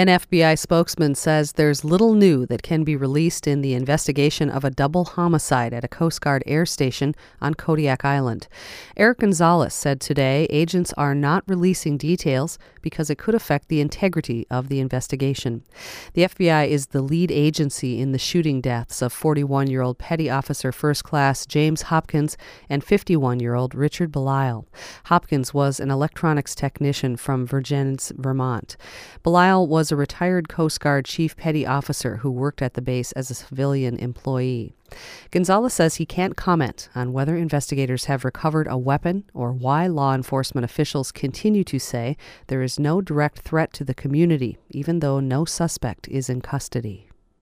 An FBI spokesman says there's little new that can be released in the investigation of a double homicide at a Coast Guard air station on Kodiak Island. Eric Gonzalez said today agents are not releasing details because it could affect the integrity of the investigation. The FBI is the lead agency in the shooting deaths of 41-year-old Petty Officer First Class James Hopkins and 51-year-old Richard Belisle. Hopkins was an electronics technician from Vergennes, Vermont. Belisle was a retired Coast Guard chief petty officer who worked at the base as a civilian employee. Gonzalez says he can't comment on whether investigators have recovered a weapon or why law enforcement officials continue to say there is no direct threat to the community, even though no suspect is in custody.